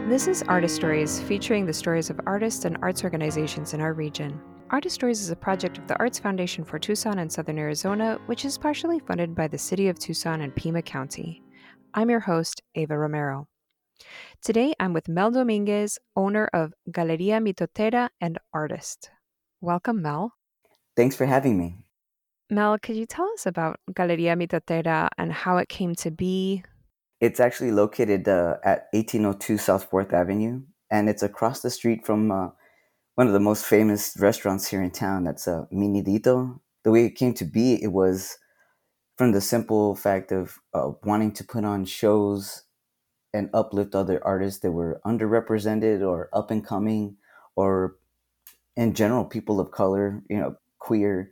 This is Artist Stories, featuring the stories of artists and arts organizations in our region. Artist Stories is a project of the Arts Foundation for Tucson and Southern Arizona, which is partially funded by the City of Tucson and Pima County. I'm your host, Ava Romero. Today, I'm with Mel Dominguez, owner of Galeria Mitotera and artist. Welcome, Mel. Thanks for having me. Mel, could you tell us about Galeria Mitotera and how it came to be? It's actually located at 1802 South 4th Avenue, and it's across the street from one of the most famous restaurants here in town. That's Minidito. The way it came to be, it was from the simple fact of wanting to put on shows and uplift other artists that were underrepresented or up and coming, or in general, people of color, queer,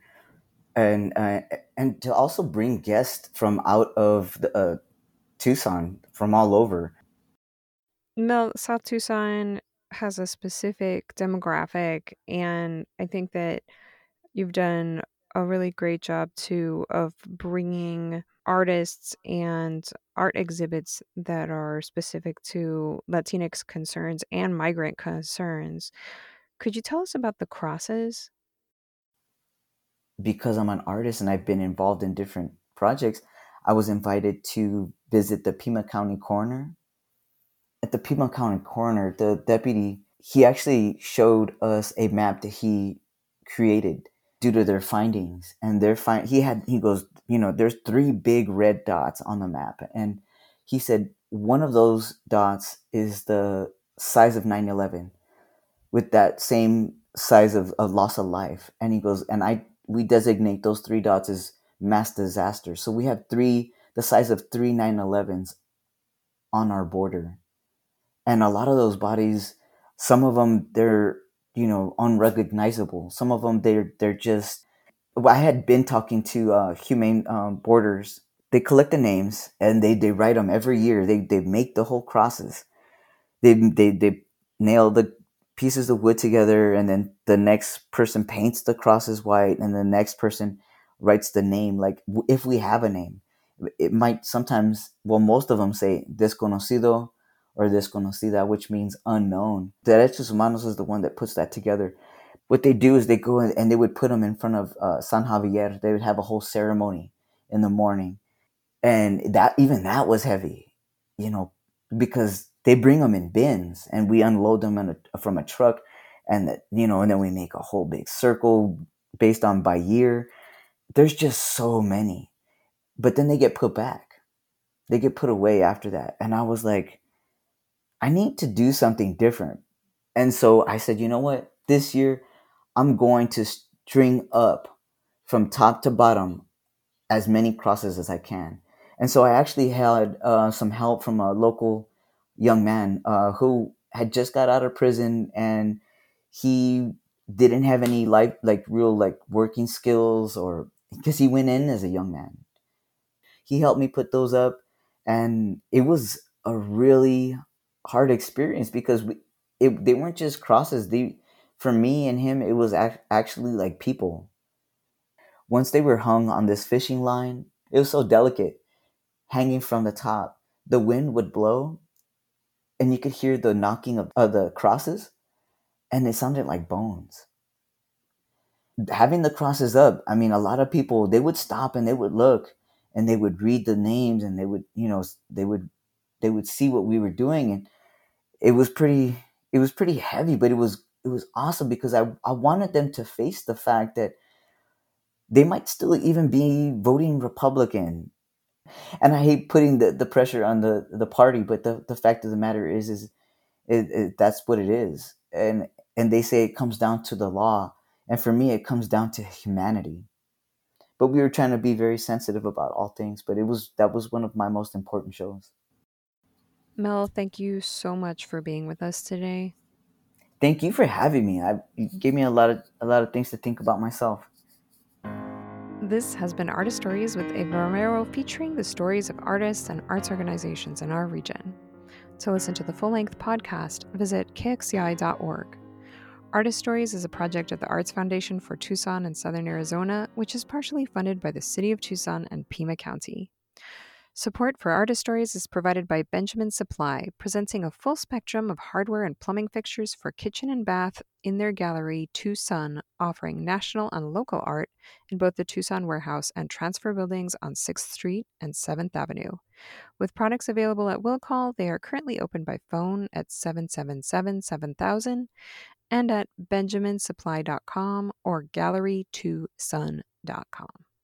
and to also bring guests from out of Tucson, from all over. Mel, South Tucson has a specific demographic, and I think that you've done a really great job too of bringing artists and art exhibits that are specific to Latinx concerns and migrant concerns. Could you tell us about the crosses? Because I'm an artist and I've been involved in different projects, I was invited to visit the Pima County coroner. At the Pima County coroner, the deputy, he actually showed us a map that he created due to their findings. And he goes, there's three big red dots on the map. And he said one of those dots is the size of 9/11, with that same size of loss of life. And he goes, and we designate those three dots as mass disasters. So we have the size of three 9/11s on our border. And a lot of those bodies, some of them, they're, unrecognizable. Some of them, they're just, I had been talking to Humane Borders. They collect the names and they write them every year. They make the whole crosses. They nail the pieces of wood together, and then the next person paints the crosses white, and the next person writes the name. Like, if we have a name, it might sometimes, well, most of them say desconocido or desconocida, which means unknown. Derechos Humanos is the one that puts that together. What they do is they go in and they would put them in front of San Javier. They would have a whole ceremony in the morning, and that was heavy, you know, because they bring them in bins and we unload them from a truck, and and then we make a whole big circle based on by year. There's just so many, but then they get put back. They get put away after that, and I was like, I need to do something different. And so I said, you know what? This year, I'm going to string up from top to bottom as many crosses as I can. And so I actually had some help from a local young man who had just got out of prison, and he didn't have any real working skills, or because he went in as a young man. He helped me put those up, and it was a really hard experience because they weren't just crosses. For me and him, it was actually like people. Once they were hung on this fishing line, it was so delicate, hanging from the top. The wind would blow, and you could hear the knocking of the crosses, and it sounded like bones. Having the crosses up, I mean, a lot of people, they would stop and they would look, and they would read the names, and they would, they would see what we were doing, and it was pretty heavy, but it was awesome because I wanted them to face the fact that they might still even be voting Republican. And I hate putting the pressure on the party, but the fact of the matter is that's what it is. And they say it comes down to the law, and for me it comes down to humanity. But we were trying to be very sensitive about all things, but that was one of my most important shows. Mel, thank you so much for being with us today. Thank you for having me. You gave me a lot of things to think about myself. This has been Artist Stories with Ava Romero, featuring the stories of artists and arts organizations in our region. To listen to the full length podcast, visit kxci.org. Artist Stories is a project of the Arts Foundation for Tucson and Southern Arizona, which is partially funded by the City of Tucson and Pima County. Support for Artist Stories is provided by Benjamin Supply, presenting a full spectrum of hardware and plumbing fixtures for kitchen and bath in their gallery Tucson, offering national and local art in both the Tucson warehouse and transfer buildings on 6th Street and 7th Avenue. With products available at will call, they are currently open by phone at 777-7000 and at benjaminsupply.com or gallerytucson.com.